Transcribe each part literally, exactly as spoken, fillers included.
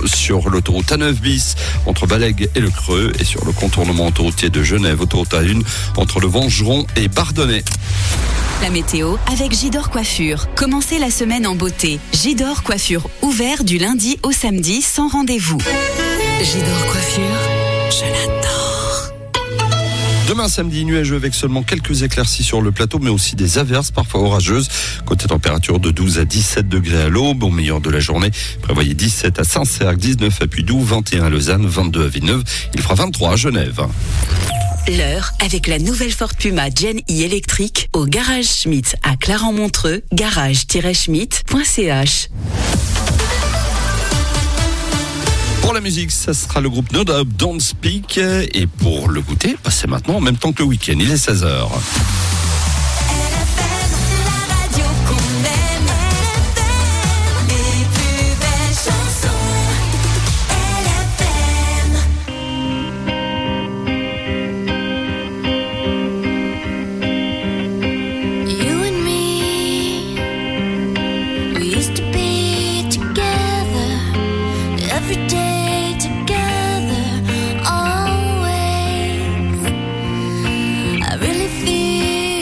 sur l'autoroute A neuf bis entre Balègue et le Creux et sur le contournement autoroutier de Genève, autoroute A un entre le Vengeron et Bardonnay. La météo avec Gidor Coiffure. Commencez la semaine en beauté. Gidor Coiffure, ouvert du lundi au samedi sans rendez-vous. Gidor Coiffure, je l'adore. Demain samedi, nuageux avec seulement quelques éclaircies sur le plateau, mais aussi des averses parfois orageuses. Côté température de douze à dix-sept degrés à l'aube. Au meilleur de la journée, prévoyez dix-sept à Saint-Cergue, dix-neuf à Puydou, vingt et un à Lausanne, vingt-deux à Villeneuve. Il fera vingt-trois à Genève. L'heure avec la nouvelle Ford Puma Gen E électrique au Garage Schmitt à Clarens-Montreux, garage tiret schmitt point c h. Pour la musique, ça sera le groupe No Doubt, Don't Speak. Et pour le goûter, bah c'est maintenant en même temps que le week-end. Il est seize heures. I really feel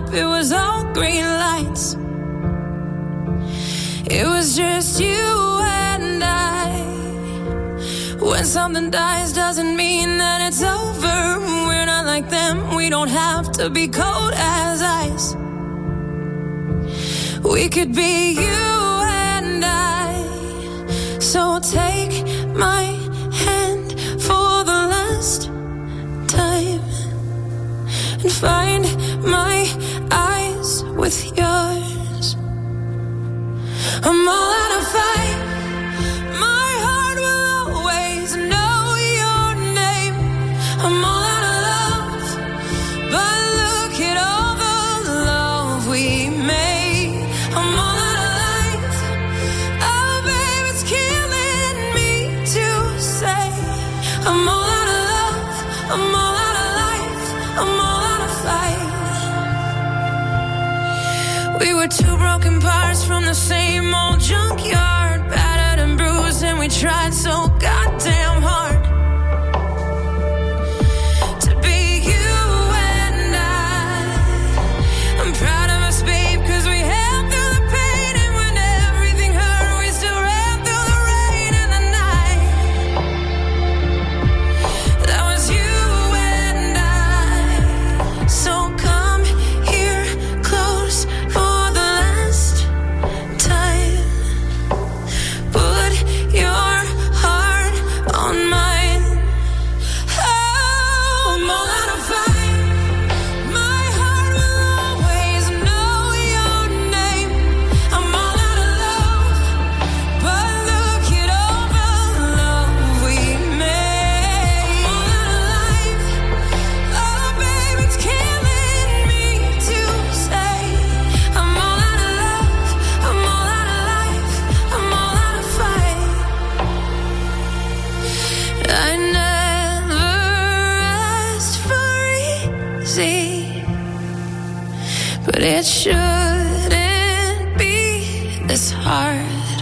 up, it was all green lights. It was just you and I. When something dies doesn't mean that it's over. We're not like them, we don't have to be cold as ice. We could be you and I. So take my hand for the last time and find my eyes with yours. I'm all out of fight. My heart will always know your name. I'm all out of love, but look at all the love we made. I'm all out of life. Oh, babe, it's killing me to say. I'm all out of love. I'm all out of life. I'm all out of fight. We were two broken parts from the same old junkyard, battered and bruised, and we tried so goddamn hard to be you and I. I'm proud of us, babe, cause we held through the pain, and when everything hurt, we still ran through the rain and the night. That was you and I. So come here close for the last time. Put your heart on mine. Oh, I'm all out of fight. My heart will always know your name. I'm all out of love, but look at all the love we made. I'm all out of life. Oh, babe, it's killing me to say. I'm all out of love. I'm all out of life. I'm all out of fight. I never asked for easy, but it shouldn't be this hard.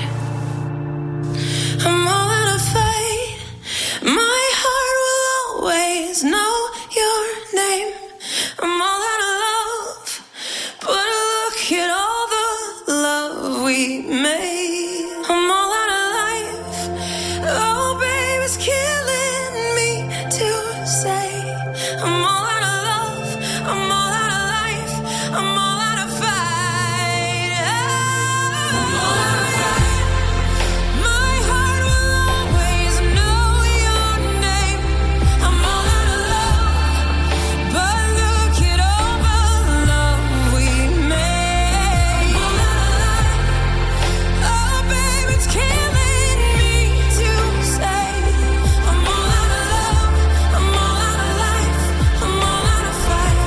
I'm all out of fight. My heart will always know your name. I'm all out of love, but look at all the love we made. I'm all out of life. Oh, babe, it's killing me to say. I'm all out of love. I'm all out of life. I'm all out of fight. I'm all out of fight. My heart will always know your name. I'm all out of love, but look at all the love we made. I'm all out of life. Oh, babe, it's killing me to say. I'm all out of love. I'm all out of life. I'm all out of fight.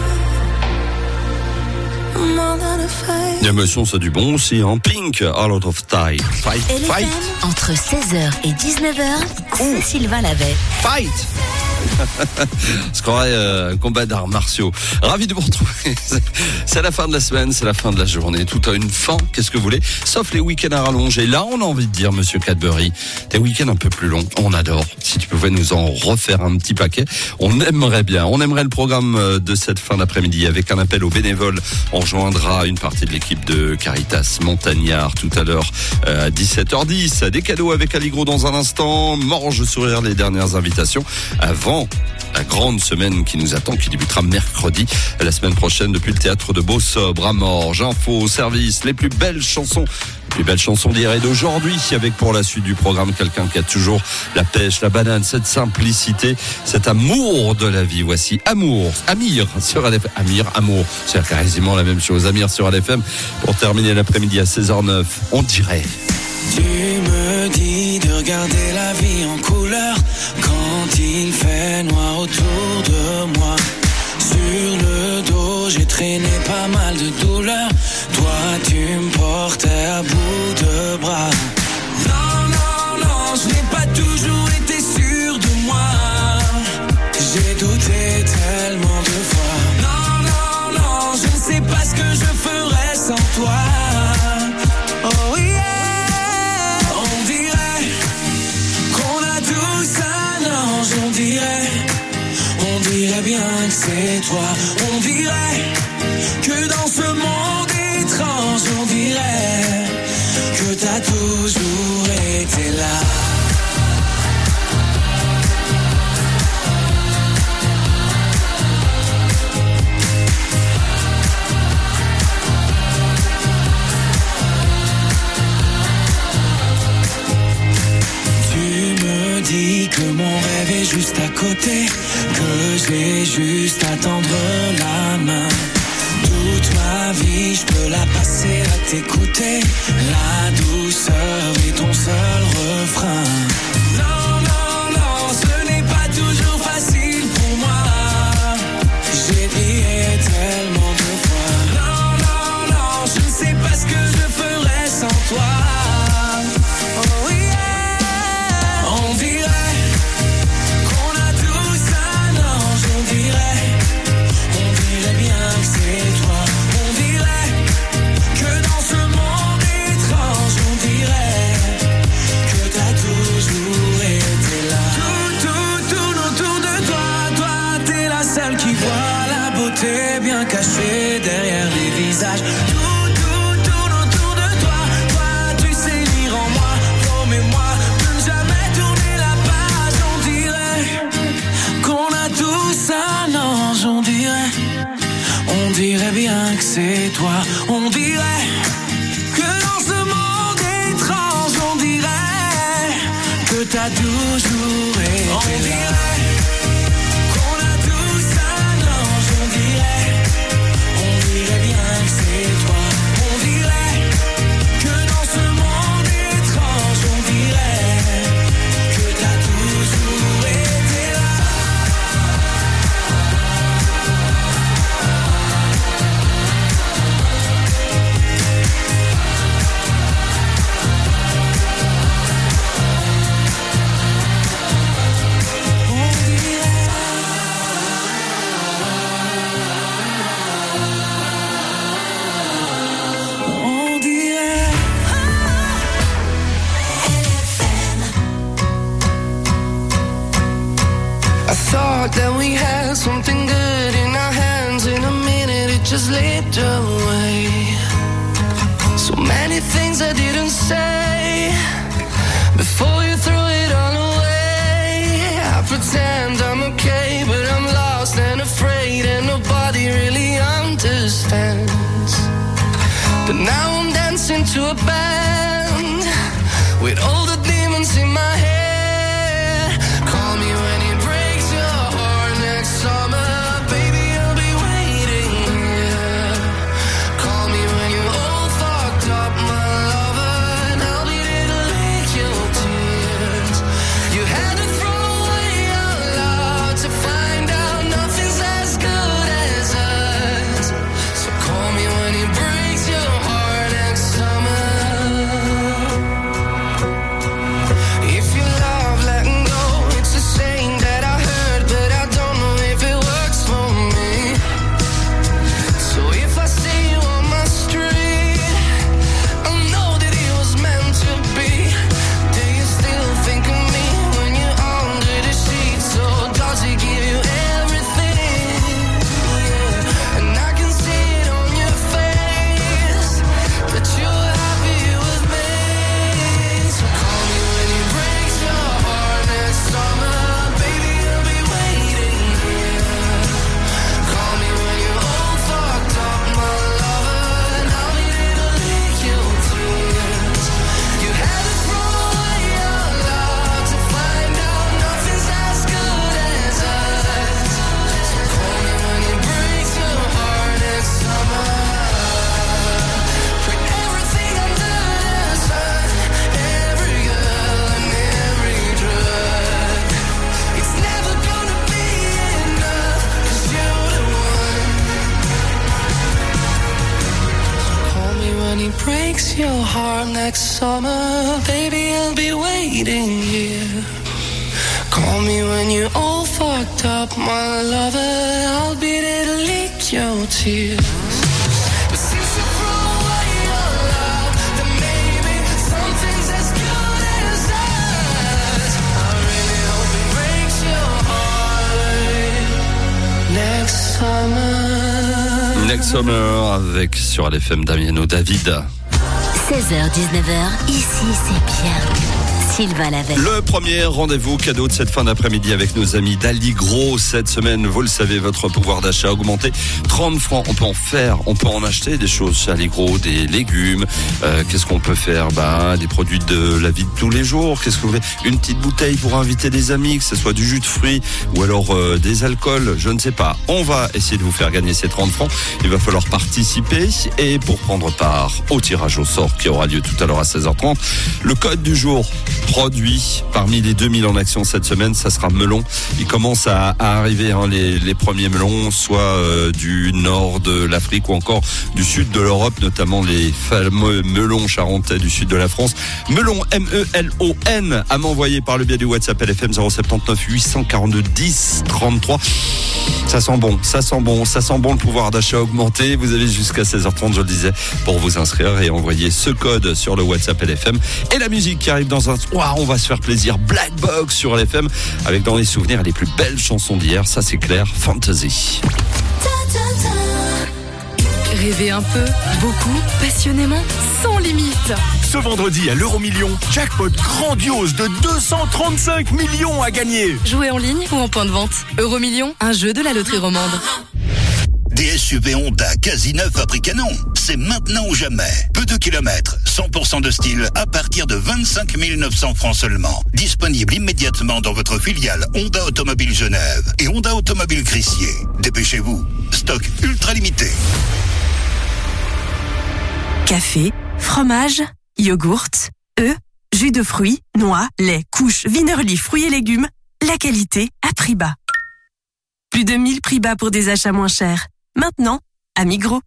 I'm all out of fight. L'émotion, c'est du bon aussi, hein. Pink, All Out of Time. Fight, L F fight, M, entre seize heures et dix-neuf heures, c'est Sylvain Lavet. fight. Ce qu'on aurait euh, un combat d'arts martiaux. Ravi de vous retrouver. C'est la fin de la semaine, c'est la fin de la journée. Tout a une fin, qu'est-ce que vous voulez? Sauf les week-ends à rallonger. Là, on a envie de dire, monsieur Cadbury, des week-ends un peu plus longs. On adore. Si tu pouvais nous en refaire un petit paquet, on aimerait bien. On aimerait le programme de cette fin d'après-midi avec un appel aux bénévoles. On rejoindra une partie de l'équipe de Caritas Montagnard tout à l'heure euh, à dix-sept heures dix. Des cadeaux avec Allegro dans un instant. Morge sourire, les dernières invitations avant la grande semaine qui nous attend, qui débutera mercredi, la semaine prochaine, depuis le théâtre de Beau-Sobre à Morges. Info, service, les plus belles chansons, les plus belles chansons d'hier et d'aujourd'hui, avec pour la suite du programme quelqu'un qui a toujours la pêche, la banane, cette simplicité, cet amour de la vie. Voici Amour, Amir sur L F M. Amir, Amour, c'est quasiment la même chose. Amir sur L F M pour terminer l'après-midi à seize heures neuf. On dirait. Tu me dis de regarder la vie en couleur quand il fait noir autour de moi. Sur le dos, j'ai traîné pas mal de douleurs. Toi, tu me portais à bout de bras. Non, non, non, je n'ai pas toujours été sûr de moi. J'ai douté tellement de fois. Non, non, non, je ne sais pas ce que je ferais sans toi. Oh yeah. On dirait On dirait bien que c'est toi. On dirait que dans ce monde étrange, on dirait que t'as toujours été là. Dis que mon rêve est juste à côté, que j'ai juste à tendre la main. Toute ma vie, je peux la passer à t'écouter. La douceur est ton seul refrain. Non, non, non, ce n'est pas toujours facile pour moi. J'ai prié tellement de fois. Non, non, non, je ne sais pas ce que je ferais sans toi. Oh yeah. On dirait qu'on a tous un ange, on dirait, on dirait bien que c'est toi. On dirait que dans ce monde étrange, on dirait que t'as toujours été là. Tout, tout, tout autour de toi, toi t'es la seule qui voit la beauté bien cachée derrière les visages. Tout, tout, tout autour de toi, toi tu sais lire en moi, promets-moi de ne jamais tourner la page. On dirait qu'on a tous un ange, on dirait, on dirait bien que c'est toi. On dirait que dans ce monde étrange, on dirait que t'as toujours été on là. Dirait qu'on a tous un ange, on dirait, on dirait bien que c'est toi. On dirait que dans ce monde étrange, on dirait que t'as toujours été là. On dirait, on dirait. I thought that we had something good in our hands. In a minute it just slipped away. So many things I didn't say before you threw it all away. I pretend I'm okay, but I'm lost and afraid, and nobody really understands. But now I'm dancing to a band with all the demons in my head. Call me when it breaks your heart next summer, baby, I'll be waiting here. Call me when you're all fucked up, my lover, and I'll be there to lick your tears. You had to throw away your love to find out nothing's as good as us. So call me when it breaks your heart next summer. If you love letting go, it's a saying that I heard, but I don't know if it works for me. So if I see you on my street, I know that it was meant to be. Do you still think of me when you're under the sheets? Or does it give you everything? Yeah. And I can see it on your face that you're happy with me. So call me when it breaks your heart next summer, baby, I'll be waiting here. Call me when you're all fucked up, my lover, and I'll be there to lick your tears. You had to throw away your love to find out nothing's as good as us. So call me when it breaks your heart next summer. Put everything under the sun, every girl and every drug. It's never gonna be enough, 'cause you're the one. Call me when it breaks your heart next summer, baby, I'll be waiting here. Call me when you're all fucked up, my lover, I'll be there to lick your tears. But since you threw away your love, then maybe something's as good as us. I really hope it breaks your heart. avec Summer, avec sur L F M Damiano David. seize heures dix-neuf heures, ici c'est bien. Sylvain Lavelle. Le premier rendez-vous cadeau de cette fin d'après-midi avec nos amis d'Alligro. Cette semaine, vous le savez, votre pouvoir d'achat a augmenté. trente francs, on peut en faire, on peut en acheter des choses chez Alligro, des légumes. Euh, qu'est-ce qu'on peut faire? Bah, des produits de la vie de tous les jours. Qu'est-ce que vous voulez? Une petite bouteille pour inviter des amis, que ce soit du jus de fruits ou alors euh, des alcools, je ne sais pas. On va essayer de vous faire gagner ces trente francs. Il va falloir participer et pour prendre part au tirage au sort qui aura lieu tout à l'heure à seize heures trente, le code du jour produit parmi les deux mille en action cette semaine, ça sera melon. Il commence à, à arriver hein, les, les premiers melons, soit euh, du nord de l'Afrique ou encore du sud de l'Europe, notamment les fameux melons charentais du sud de la France. Melon, M E L O N, à m'envoyer par le biais du WhatsApp L F M zéro sept neuf huit cent quarante-deux dix trente-trois. Ça sent bon, ça sent bon, ça sent bon, le pouvoir d'achat augmenté. Vous avez jusqu'à seize heures trente, je le disais, pour vous inscrire et envoyer ce code sur le WhatsApp L F M. Et la musique qui arrive dans un... Wow, on va se faire plaisir. Black Box sur L F M, avec dans les souvenirs les plus belles chansons d'hier, ça c'est clair, Fantasy. Rêver un peu, beaucoup, passionnément, sans limite. Ce vendredi à l'Euromillion, jackpot grandiose de deux cent trente-cinq millions à gagner. Jouer en ligne ou en point de vente. Euromillion, un jeu de la loterie romande. D S U V Honda quasi neuf à prix canon. C'est maintenant ou jamais. Peu de kilomètres, cent pour cent de style à partir de vingt-cinq mille neuf cents francs seulement. Disponible immédiatement dans votre filiale Honda Automobile Genève et Honda Automobile Crissier. Dépêchez-vous. Stock ultra limité. Café, fromage, yogourt, œufs, jus de fruits, noix, lait, couches, Wienerli, fruits et légumes. La qualité à prix bas. Plus de mille prix bas pour des achats moins chers. Maintenant, à Migros.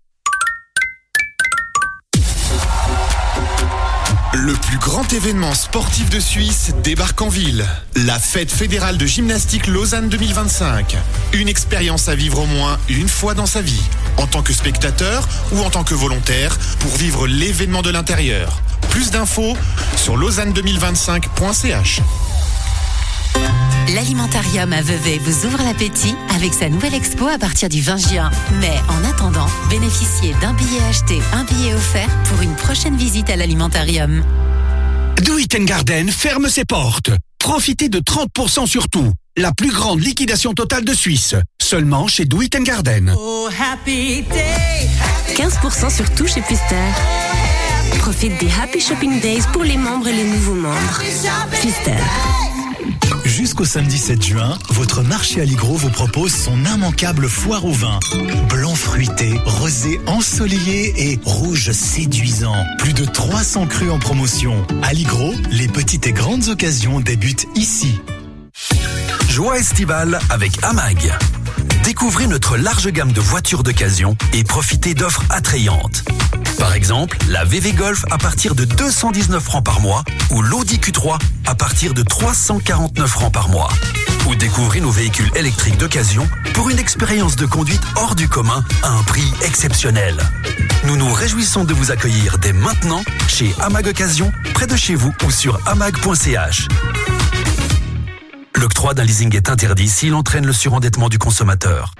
Le plus grand événement sportif de Suisse débarque en ville. La fête fédérale de gymnastique Lausanne deux mille vingt-cinq. Une expérience à vivre au moins une fois dans sa vie. En tant que spectateur ou en tant que volontaire pour vivre l'événement de l'intérieur. Plus d'infos sur lausanne deux mille vingt-cinq point c h. L'Alimentarium à Vevey vous ouvre l'appétit avec sa nouvelle expo à partir du vingt juin. Mais en attendant, bénéficiez d'un billet acheté, un billet offert pour une prochaine visite à l'Alimentarium. Do It Garden ferme ses portes. Profitez de trente pour cent sur tout. La plus grande liquidation totale de Suisse. Seulement chez Do It Garden. Oh, happy day. quinze pour cent sur tout chez Pfister. Profite des Happy Shopping Days pour les membres et les nouveaux membres. Pfister. Jusqu'au samedi sept juin, votre marché Alligro vous propose son immanquable foire au vin. Blanc fruité, rosé ensoleillé et rouge séduisant. Plus de trois cents crus en promotion. Alligro, les petites et grandes occasions débutent ici. Joie estivale avec Amag. Découvrez notre large gamme de voitures d'occasion et profitez d'offres attrayantes. Par exemple, la V V Golf à partir de deux cent dix-neuf francs par mois ou l'Audi Q trois à partir de trois cent quarante-neuf francs par mois. Ou découvrez nos véhicules électriques d'occasion pour une expérience de conduite hors du commun à un prix exceptionnel. Nous nous réjouissons de vous accueillir dès maintenant chez Amag Occasion, près de chez vous ou sur amag point c h. L'octroi d'un leasing est interdit s'il entraîne le surendettement du consommateur.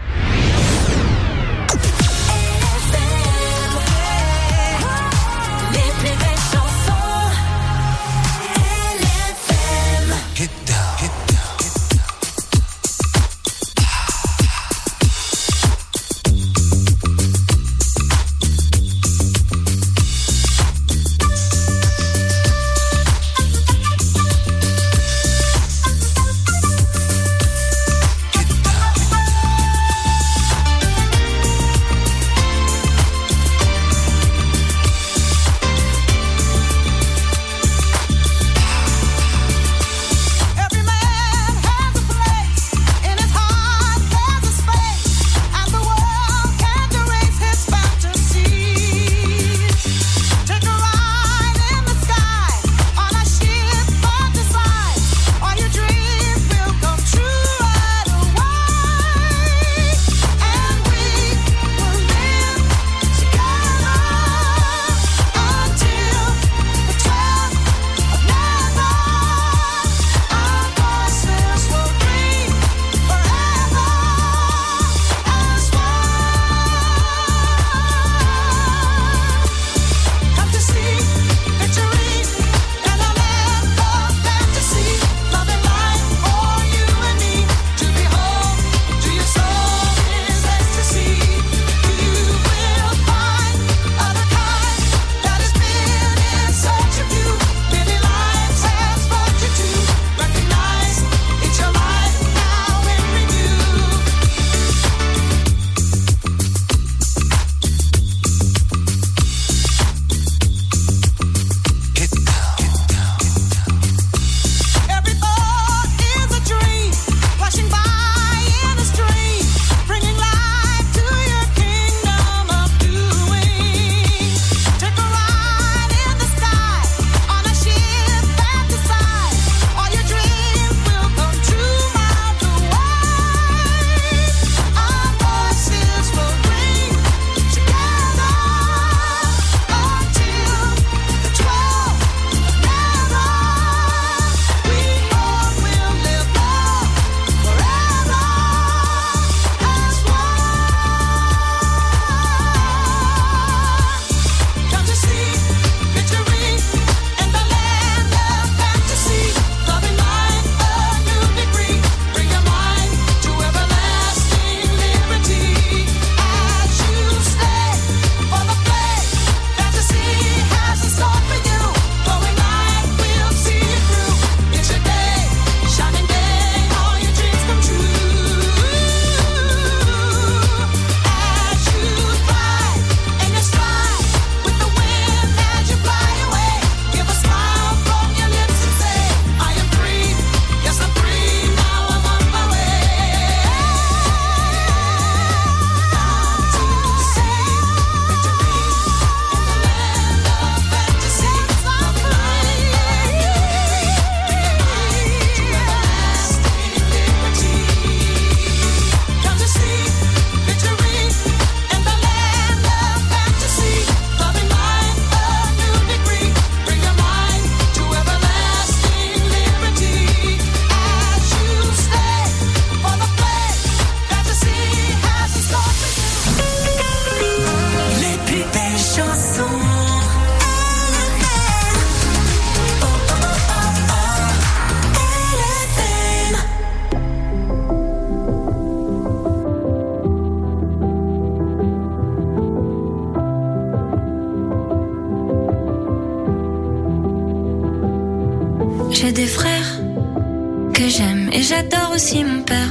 J'ai des frères que j'aime et j'adore aussi mon père.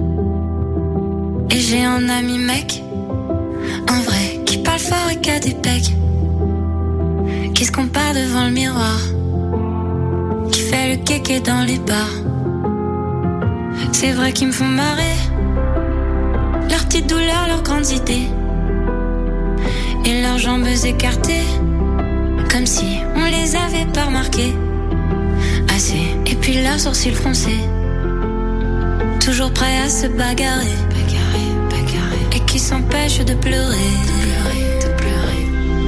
Et j'ai un ami mec, un vrai, qui parle fort et qui a des pecs, qui se compare devant le miroir, qui fait le kéké dans les bars. C'est vrai qu'ils me font marrer, leurs petites douleurs, leurs grandes idées, et leurs jambes écartées, comme si on les avait pas remarquées assez. Et puis leurs sourcils froncés, toujours prêts à se bagarrer, bagarrer, bagarrer, et qui s'empêchent de pleurer, de pleurer, de pleurer.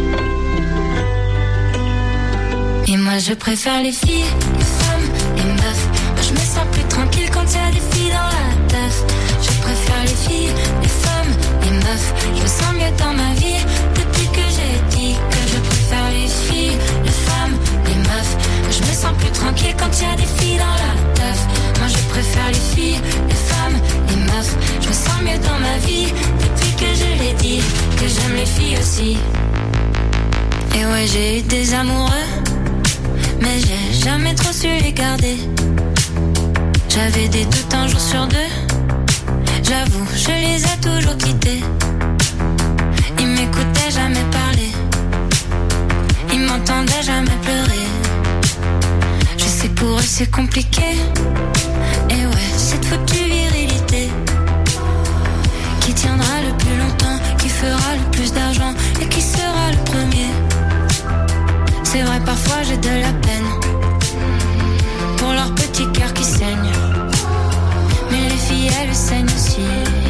Et moi je préfère les filles, les femmes, les meufs. Moi je me sens plus tranquille quand y a des filles dans la teuf. Je préfère les filles, les femmes, les meufs. Je me sens mieux dans ma vie depuis que j'ai dit que je préfère les filles, les femmes, les meufs. Moi je me sens plus tranquille quand y a des filles dans la teuf. Moi je préfère les filles, les femmes, les meufs. Je me sens mieux dans ma vie depuis que je l'ai dit que j'aime les filles aussi. Et ouais, j'ai eu des amoureux, mais j'ai jamais trop su les garder. J'avais des doutes un jour sur deux, j'avoue, je les ai toujours quittés. Ils m'écoutaient jamais parler, ils m'entendaient jamais pleurer. Je sais que pour eux c'est compliqué, et ouais, cette foutue virilité qui tiendra le plus longtemps, qui fera le plus d'argent et qui sera le premier. C'est vrai, parfois j'ai de la peine pour leur petit cœur qui saigne, mais les filles elles saignent aussi.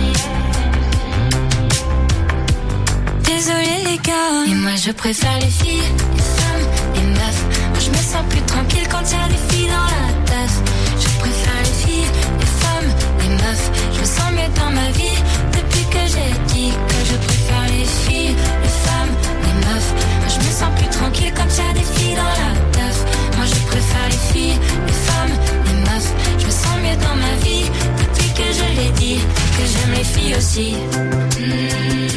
Désolé les gars, et moi je préfère les filles, les femmes, les meufs. Moi je me sens plus tranquille quand y a des filles dans la teuf. Je préfère les filles, les femmes, les meufs. Je me sens mieux dans ma vie depuis que j'ai dit que je préfère les filles, les femmes, les meufs. Moi je me sens plus tranquille quand y a des filles dans la teuf. Moi je préfère les filles, les femmes, les meufs. Je me sens mieux dans ma vie depuis que je l'ai dit que j'aime les filles aussi. Mmh.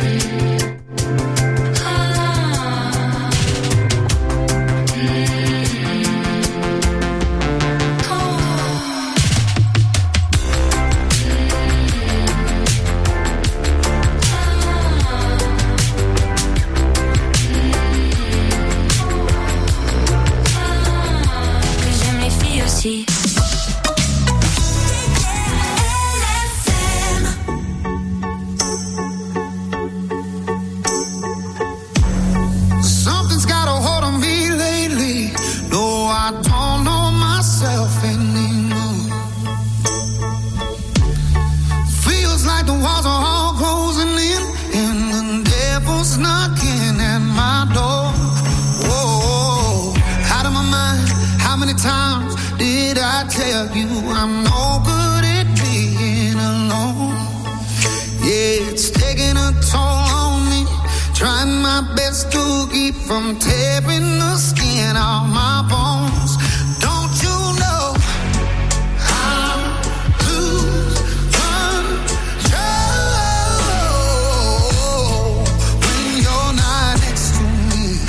Something's got a hold on me lately. No, I don't know myself anymore. Feels like the walls are all closing in, and the devil's knocking at my door. Whoa, out of my mind. How many times did I tell you I'm no good at being alone? Yeah, it's taking a toll on me, trying my best to keep from tearing the skin off my bones. Don't you know I lose control when you're not next to me?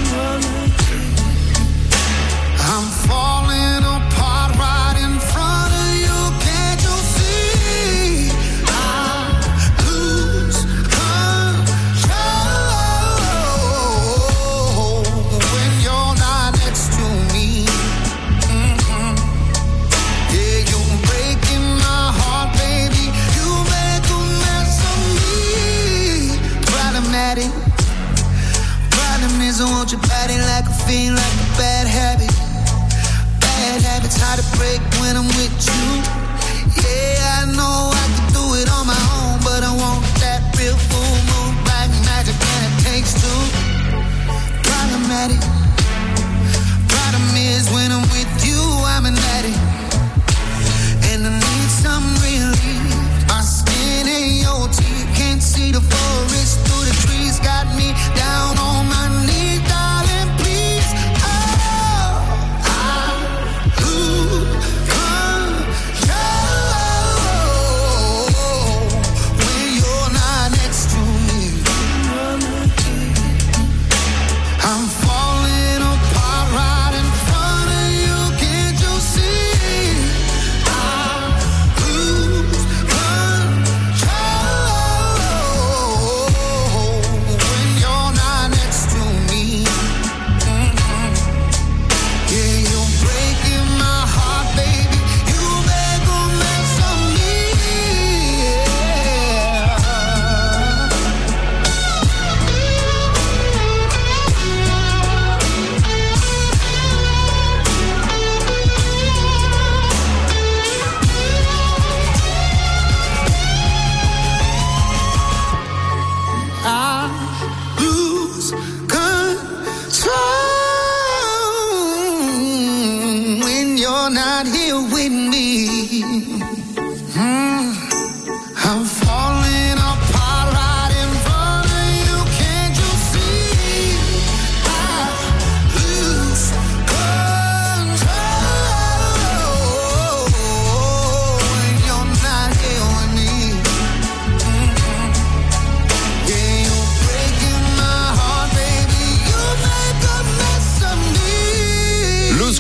I'm falling apart right in front of you. Can't you see? I lose control when you're not next to me.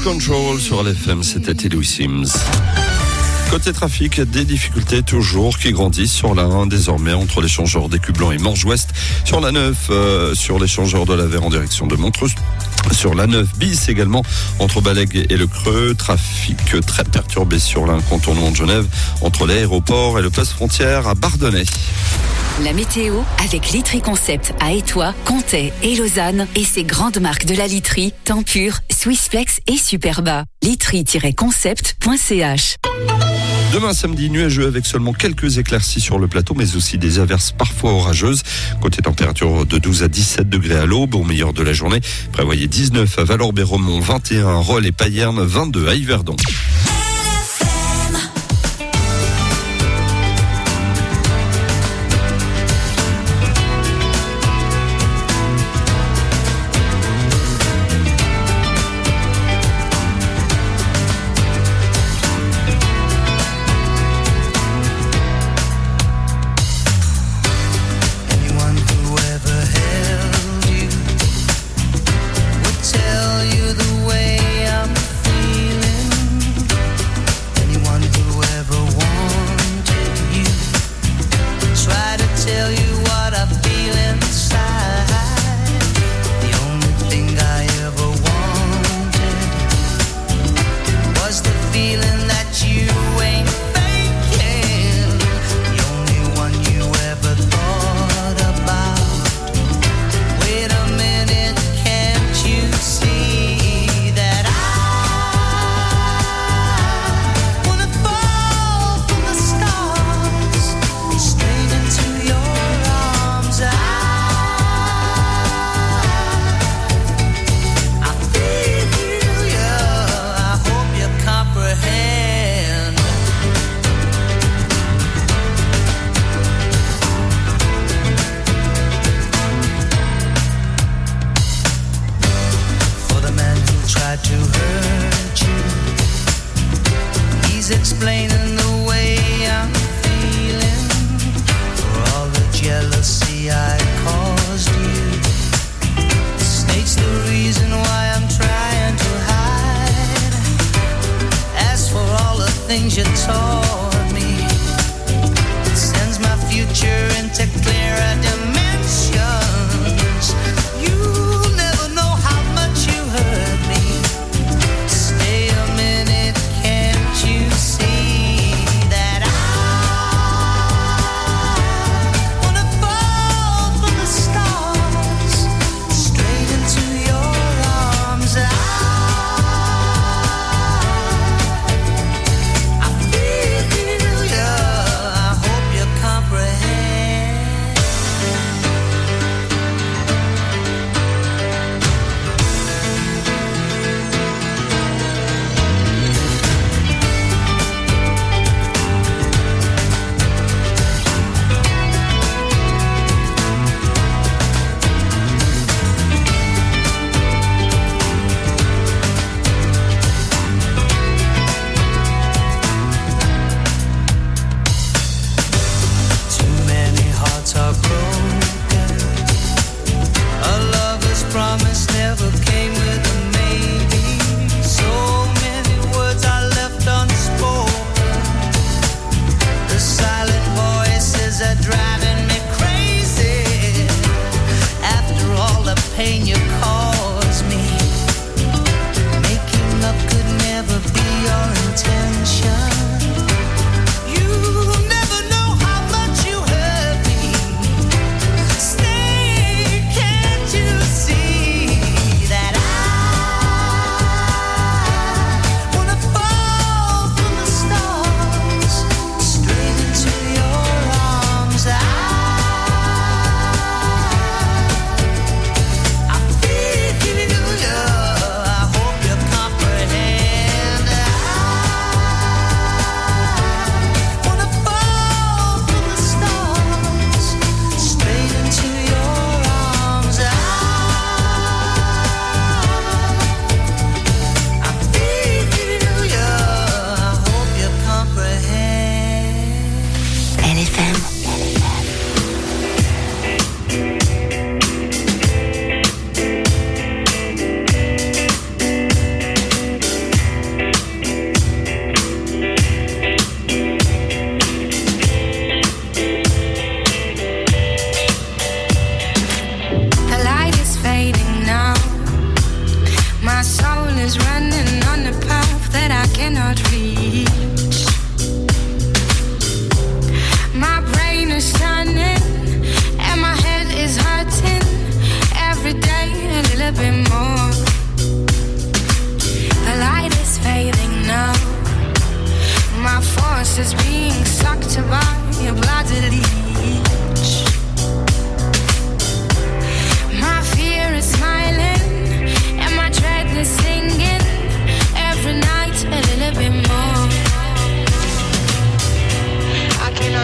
Control sur L F M, c'était Teddy Sims. Côté trafic, des difficultés toujours qui grandissent sur la un désormais entre l'échangeur d'Écu Blanc et Morges-Ouest, sur la neuf, euh, sur l'échangeur de la Vert en direction de Montreux, sur la neuf bis également entre Balègue et le Creux, trafic très perturbé sur l'incontournant de Genève entre l'aéroport et le poste frontière à Bardonnay. La météo avec Litry Concept à Étoile, Comté et Lausanne et ses grandes marques de la literie, Tempur, Swissflex et Superba. litry tiret concept point c h. Demain samedi, nuageux avec seulement quelques éclaircies sur le plateau, mais aussi des averses parfois orageuses. Côté température de douze à dix-sept degrés à l'aube, au meilleur de la journée. Prévoyez dix-neuf à Valorbé-Romont, vingt et un à Rolle et Payerne, vingt-deux à Yverdon.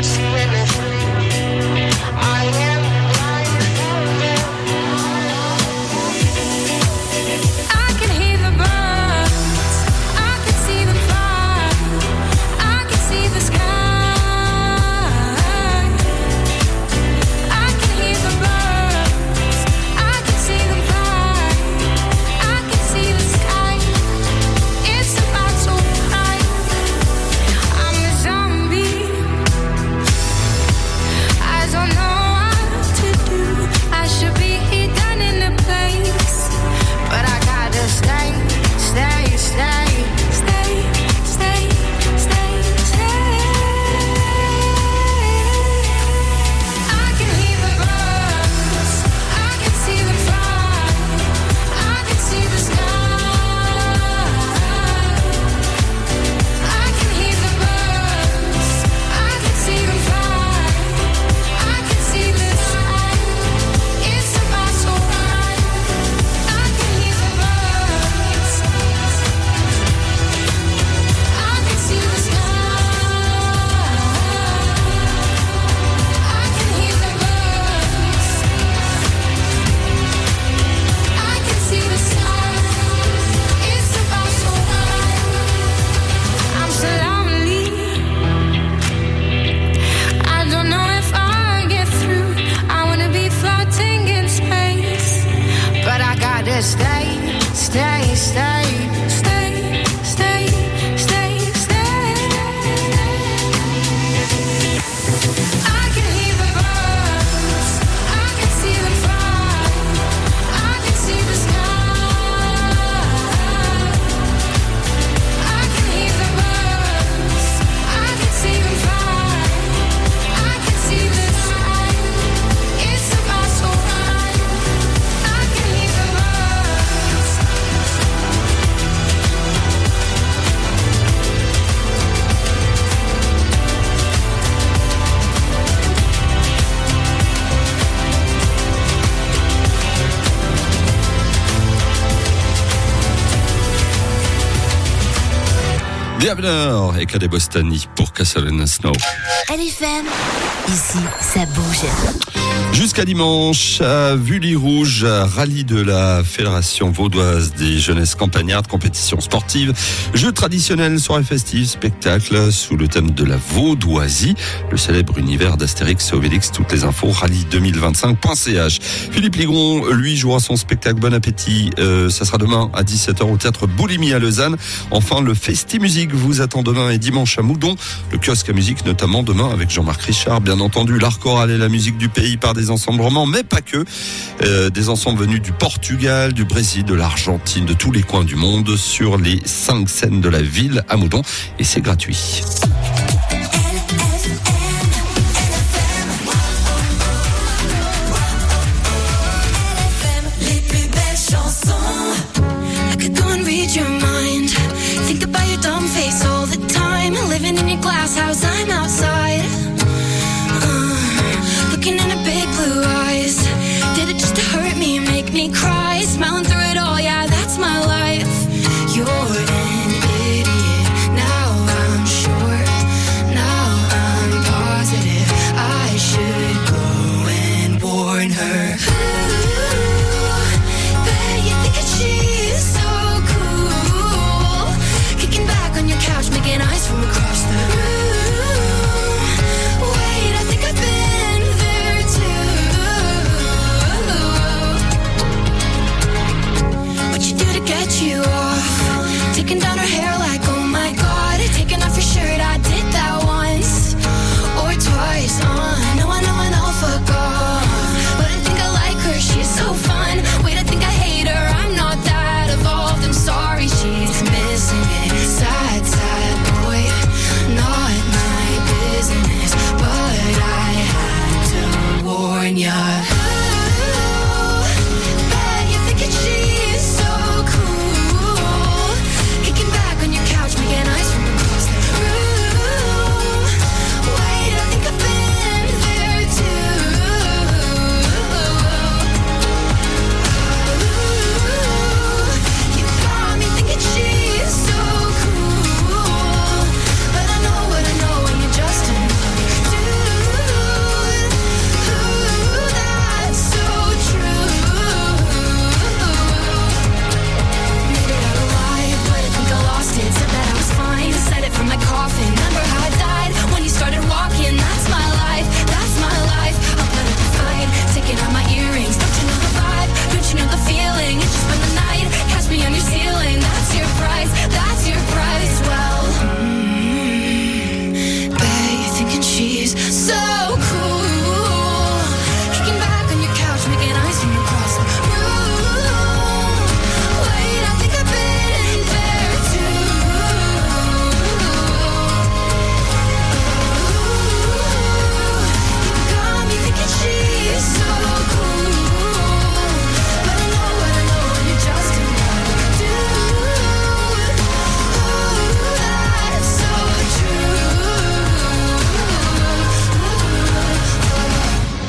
Diabler et Cadet Bostani pour Castle and Snow. L F M, ici, ça bouge. Jusqu'à dimanche, à Vully-Rouge, rallye de la Fédération vaudoise des jeunesses campagnardes, compétition sportive, jeux traditionnels, soirées festives, spectacles sous le thème de la vaudoisie, le célèbre univers d'Astérix et Obélix. Toutes les infos, rallye deux mille vingt-cinq point c h. Philippe Ligron, lui, jouera son spectacle Bon Appétit. Euh, ça sera demain à dix-sept heures au théâtre Boulimie à Lausanne. Enfin, le Festi Musique vous attend demain et dimanche à Moudon. Le kiosque à musique, notamment demain avec Jean-Marc Richard. Bien entendu, l'art choral et la musique du pays par des ensembles romans, mais pas que. Euh, des ensembles venus du Portugal, du Brésil, de l'Argentine, de tous les coins du monde sur les cinq scènes de la ville à Moudon. Et c'est gratuit. Living in your glass house, I'm outside. Uh, looking in her big blue eyes. Did it just to hurt me and make me cry? Smiling through it all, yeah, that's my life. You're an idiot, now I'm sure.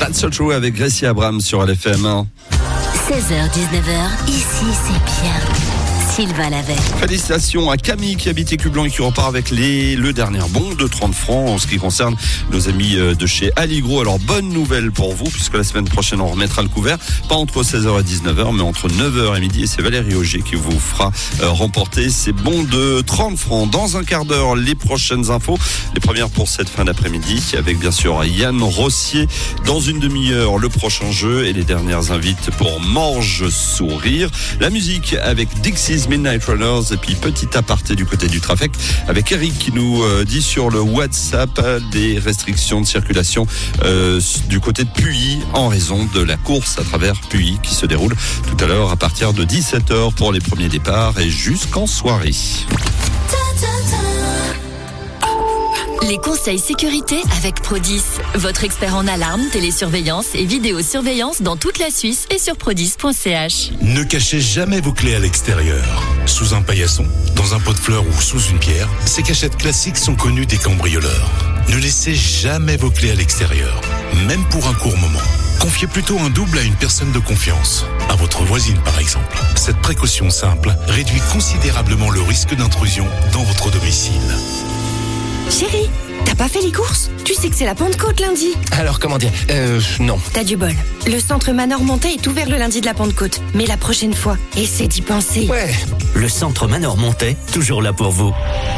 That's So True avec Gracie Abrams sur L F M. seize heures dix-neuf heures, ici c'est bien. Sylvain Lavey. Félicitations à Camille qui habite Écublanc et qui repart avec les, le dernier bon de trente francs en ce qui concerne nos amis de chez Allegro. Alors bonne nouvelle pour vous puisque la semaine prochaine on remettra le couvert, pas entre seize heures et dix-neuf heures mais entre neuf heures et midi, et c'est Valérie Auger qui vous fera euh, remporter ces bons de trente francs. Dans un quart d'heure, les prochaines infos, les premières pour cette fin d'après-midi avec bien sûr Yann Rossier. Dans une demi-heure, le prochain jeu et les dernières invites pour Morge Sourire. La musique avec Dixie's Midnight Runners et puis petit aparté du côté du trafic avec Eric qui nous euh, dit sur le WhatsApp euh, des restrictions de circulation euh, du côté de Puy en raison de la course à travers Puy qui se déroule tout à l'heure à partir de dix-sept heures pour les premiers départs et jusqu'en soirée. Les conseils sécurité avec Prodis, votre expert en alarme, télésurveillance et vidéosurveillance dans toute la Suisse et sur prodis point c h. Ne cachez jamais vos clés à l'extérieur. Sous un paillasson, dans un pot de fleurs ou sous une pierre, ces cachettes classiques sont connues des cambrioleurs. Ne laissez jamais vos clés à l'extérieur, même pour un court moment. Confiez plutôt un double à une personne de confiance, à votre voisine par exemple. Cette précaution simple réduit considérablement le risque d'intrusion dans votre domicile. Chérie, t'as pas fait les courses? Tu sais que c'est la Pentecôte lundi. Alors comment dire? Euh, non. T'as du bol. Le centre Manor Montais est ouvert le lundi de la Pentecôte. Mais la prochaine fois, essaie d'y penser. Ouais. Le centre Manor Montais, toujours là pour vous.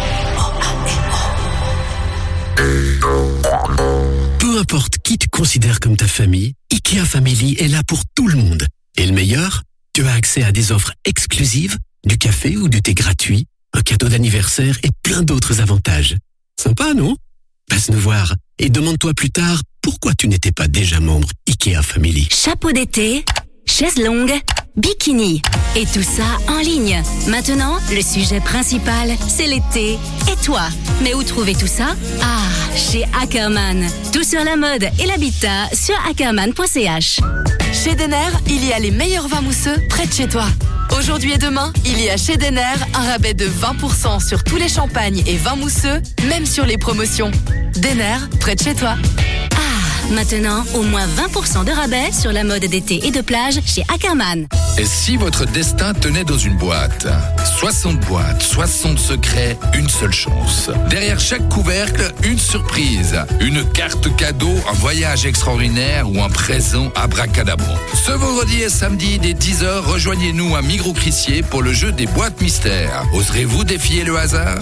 Peu importe qui te considère comme ta famille, IKEA Family est là pour tout le monde. Et le meilleur, tu as accès à des offres exclusives, du café ou du thé gratuit, un cadeau d'anniversaire et plein d'autres avantages. Sympa, non? Passe nous voir et demande-toi plus tard pourquoi tu n'étais pas déjà membre IKEA Family. Chapeau d'été, chaise longue, bikini. Et tout ça en ligne. Maintenant, le sujet principal, c'est l'été. Et toi? Mais où trouver tout ça? Ah, chez Ackerman. Tout sur la mode et l'habitat sur ackerman point c h. Chez Denner, il y a les meilleurs vins mousseux près de chez toi. Aujourd'hui et demain, il y a chez Denner un rabais de vingt pour cent sur tous les champagnes et vins mousseux, même sur les promotions. Denner, près de chez toi. Ah, maintenant, au moins vingt pour cent de rabais sur la mode d'été et de plage chez Ackerman. Et si votre destin tenait dans une boîte? soixante boîtes, soixante secrets, une seule chance. Derrière chaque couvercle, une surprise. Une carte cadeau, un voyage extraordinaire ou un présent abracadabrant. Ce vendredi et samedi, dès dix heures, rejoignez-nous à Migros-Crissier pour le jeu des boîtes mystères. Oserez-vous défier le hasard?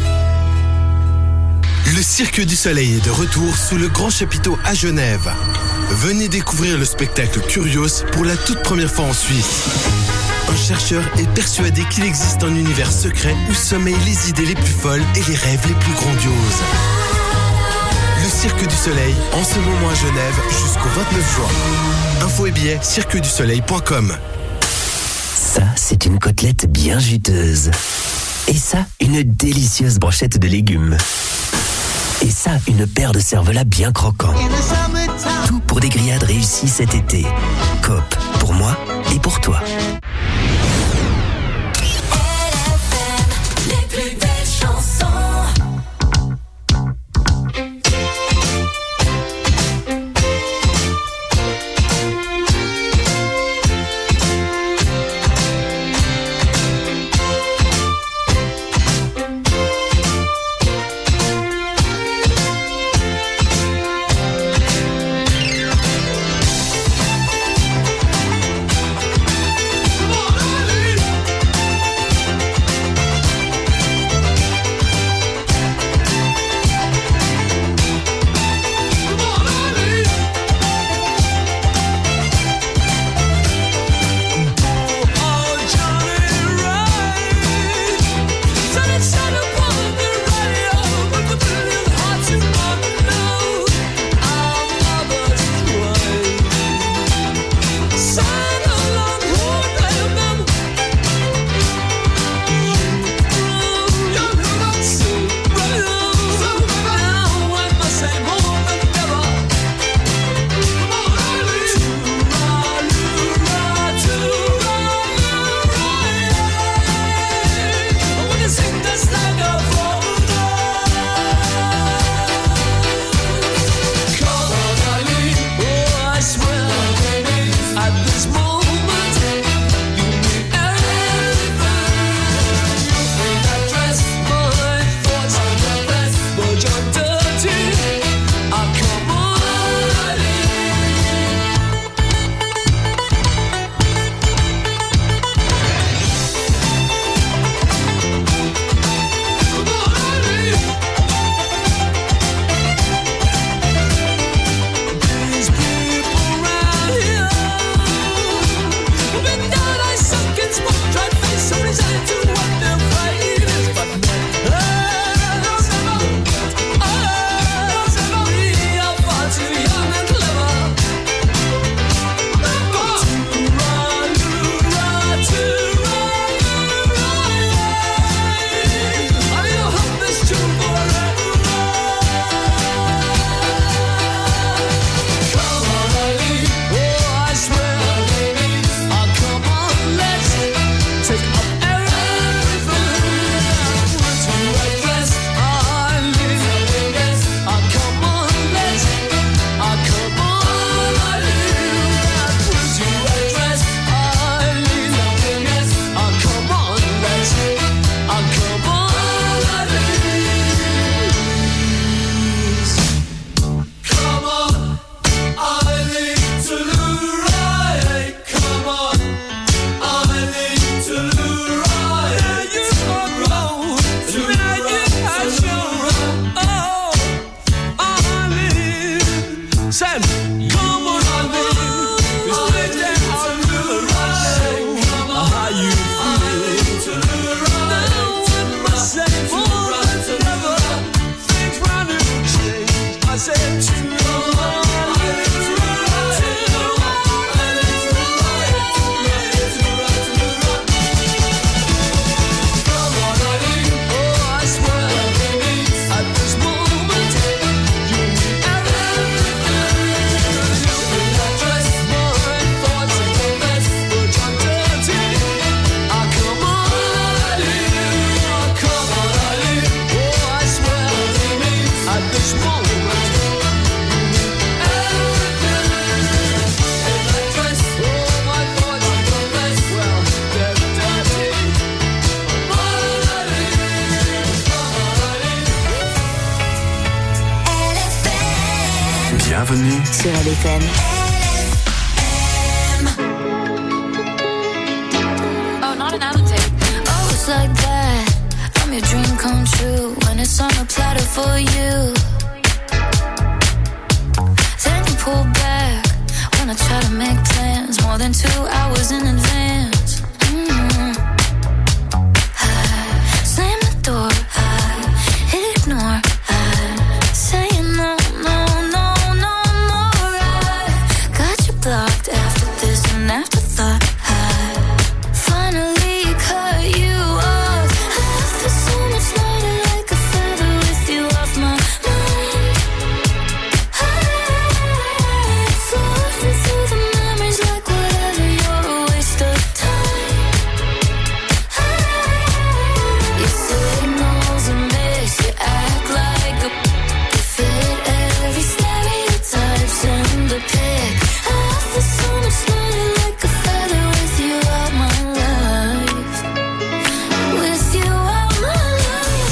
Le Cirque du Soleil est de retour sous le Grand Chapiteau à Genève. Venez découvrir le spectacle Curios pour la toute première fois en Suisse. Un chercheur est persuadé qu'il existe un univers secret où sommeillent les idées les plus folles et les rêves les plus grandioses. Le Cirque du Soleil, en ce moment à Genève, jusqu'au vingt-neuf juin. Infos et billets, cirque du soleil point com. Ça, c'est une côtelette bien juteuse. Et ça, une délicieuse brochette de légumes. Et ça, une paire de cervelas bien croquants. Tout pour des grillades réussies cet été. Coop, pour moi et pour toi. Les plus belles chansons. Sam, come on, baby. This place that I'm really running. How you feel? Now in my same forever. Things running change. I said to Bienvenue sur L F M. Oh, not another tape. Oh, it's like that. I'm your dream come true when it's on a platter for you. Then you pull back when I try to make plans more than two hours in advance. Mm-hmm. I slam the door. I ignore. I say no, no, no, no more. I got you blocked after this and afterthought. I finally cut you off. I feel so much lighter, like a feather with you off my mind. I floating through the memories like whatever, you're a waste of time. You say no's a miss, you act like a you fit every stereotype, send a pic. I feel so much lighter, like a feather with you out my life. With you out my life.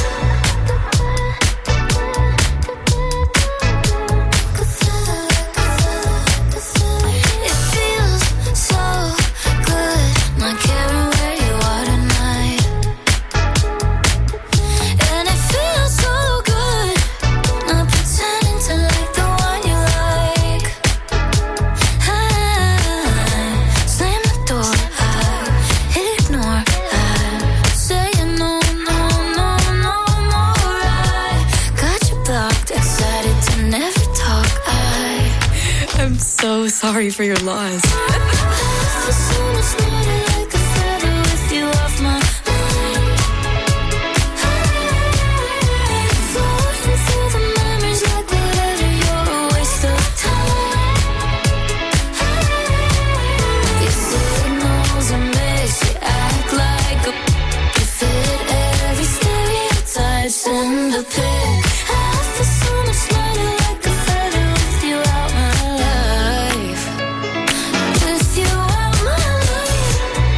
It feels so good, not caring where you are tonight. And it feels so good, not pretending to like the one you like. I slam the door, I ignore, I say no, no, no, no more. I got you blocked, excited to never talk. I I'm so sorry for your loss. feel so much lighter, like a feather with you off my mind. Floating through the memories like whatever, you're a waste of time. You say no's a miss, you act like a you fit every stereotype, send a pic. I feel so much lighter, like a feather with you out my life. With you out my life.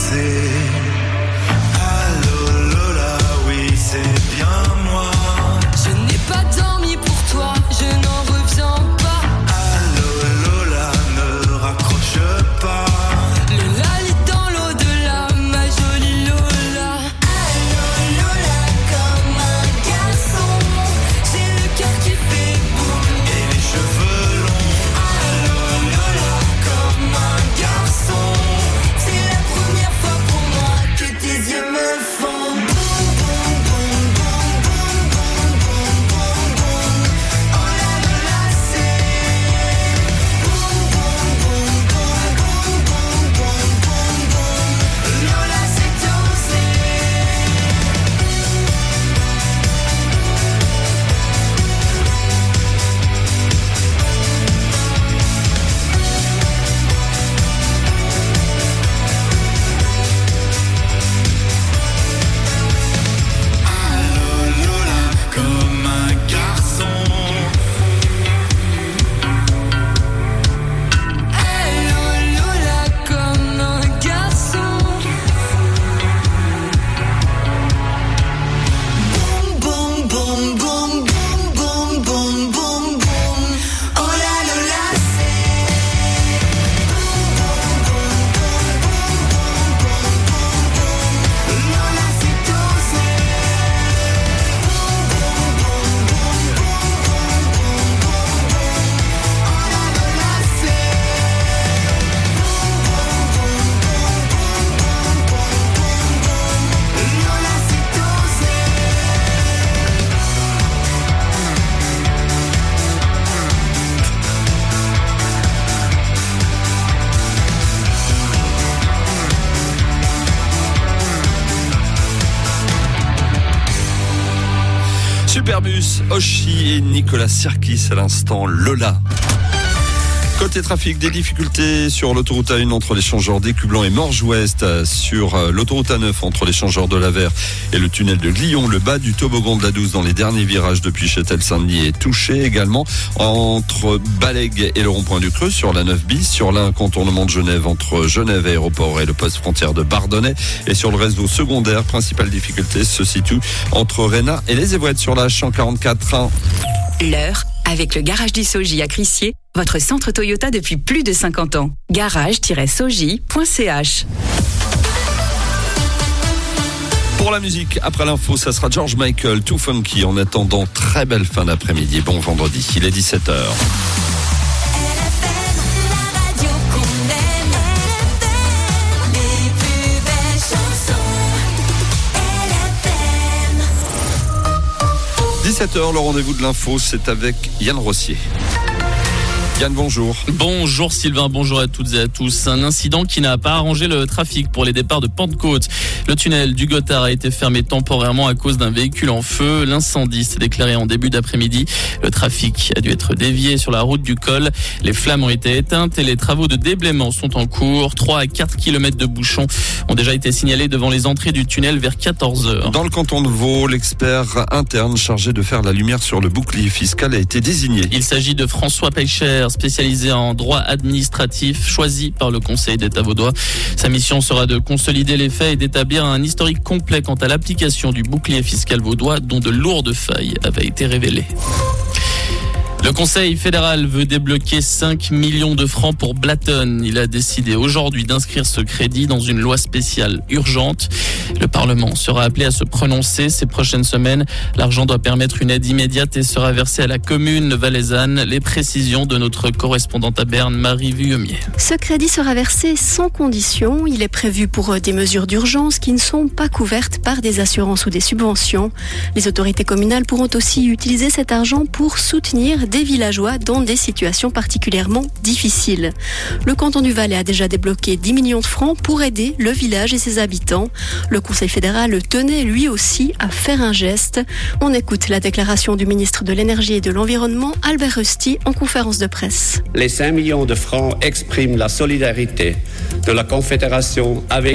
c'est. Allô Lola, oui c'est bien moi. Je n'ai pas dormi pour toi, je n'en reviens pas. Allô Lola, ne raccroche pas. Lola lit dans l'au-delà, ma jolie Lola. Allô Lola, comme un garçon, j'ai le cœur qui fait boum et les cheveux longs. Allô Lola, comme un garçon, c'est la première fois pour moi que tes yeux me font boum boum boum boum boum boum boum boum boum. Oh là Lola, c'est boum boum boum boum boum boum boum boum boum. Lola, c'est dansé. Allô Lola, comme un garçon. Allô Lola, comme un garçon. Boum boum boum boum boum boum boum boum boum. Oh là Lola, c'est boum boum boum boum boum boum boum boum. Lola, c'est dansé. Boum boum boum boum boum boum boum boum boum. Oh là Lola, c'est boum boum boum boum boum boum boum boum boum. Lola, c'est dansé. Superbus, Oshi et Nicolas Sirkis à l'instant, Lola. Côté trafic, des difficultés sur l'autoroute A un entre l'échangeur d'Écublanc et Morges-Ouest, sur euh, l'autoroute A neuf entre l'échangeur de l'Avers et le tunnel de Glion. Le bas du toboggan de la douze dans les derniers virages depuis Châtel-Saint-Denis est touché également. Entre Balègue et le rond-point du Creux sur la neuf bis, sur l'incontournement de Genève entre Genève Aéroport et le poste frontière de Bardonnay. Et sur le réseau secondaire, principale difficulté se situe entre Réna et les Évouettes sur la H cent quarante-quatre. L'heure, avec le garage du Soji à Crissier, votre centre Toyota depuis plus de cinquante ans. garage tiret soji point c h. Pour la musique, après l'info, ça sera George Michael, Too Funky. En attendant, très belle fin d'après-midi. Bon vendredi, il est dix-sept heures. dix-sept heures, le rendez-vous de l'info, c'est avec Yann Rossier. Yann, bonjour. Bonjour Sylvain, bonjour à toutes et à tous. Un incident qui n'a pas arrangé le trafic pour les départs de Pentecôte. Le tunnel du Gothard a été fermé temporairement à cause d'un véhicule en feu. L'incendie s'est déclaré en début d'après-midi. Le trafic a dû être dévié sur la route du col. Les flammes ont été éteintes et les travaux de déblaiement sont en cours. trois à quatre kilomètres de bouchons ont déjà été signalés devant les entrées du tunnel vers quatorze heures. Dans le canton de Vaud, l'expert interne chargé de faire la lumière sur le bouclier fiscal a été désigné. Il s'agit de François Peicher, spécialisé en droit administratif, choisi par le Conseil d'État vaudois. Sa mission sera de consolider les faits et d'établir un historique complet quant à l'application du bouclier fiscal vaudois, dont de lourdes failles avaient été révélées. Le Conseil fédéral veut débloquer cinq millions de francs pour Blaton. Il a décidé aujourd'hui d'inscrire ce crédit dans une loi spéciale urgente. Le Parlement sera appelé à se prononcer ces prochaines semaines. L'argent doit permettre une aide immédiate et sera versé à la commune valaisanne. Les précisions de notre correspondante à Berne, Marie Vuillemier. Ce crédit sera versé sans condition. Il est prévu pour des mesures d'urgence qui ne sont pas couvertes par des assurances ou des subventions. Les autorités communales pourront aussi utiliser cet argent pour soutenir des villageois dans des situations particulièrement difficiles. Le canton du Valais a déjà débloqué dix millions de francs pour aider le village et ses habitants. Le Conseil fédéral tenait lui aussi à faire un geste. On écoute la déclaration du ministre de l'Énergie et de l'Environnement, Albert Rusty, en conférence de presse. Les cinq millions de francs expriment la solidarité de la Confédération avec